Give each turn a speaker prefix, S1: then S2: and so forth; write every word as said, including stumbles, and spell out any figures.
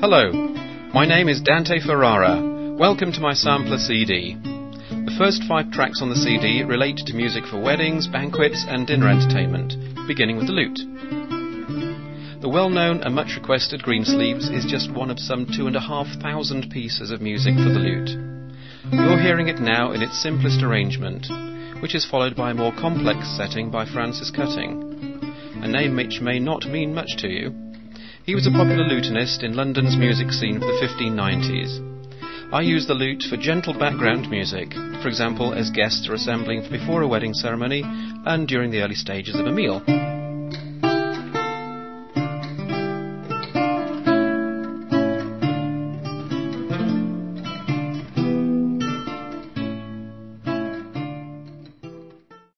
S1: Hello, my name is Dante Ferrara. Welcome to my sampler C D. The first five tracks on the C D relate to music for weddings, banquets and dinner entertainment, beginning with the lute. The well-known and much requested Greensleeves is just one of some two and a half thousand pieces of music for the lute. You're hearing it now in its simplest arrangement, which is followed by a more complex setting by Francis Cutting, a name which may not mean much to you. He was a popular lutenist in London's music scene of the fifteen nineties. I use the lute for gentle background music, for example as guests are assembling before a wedding ceremony and during the early stages of a meal.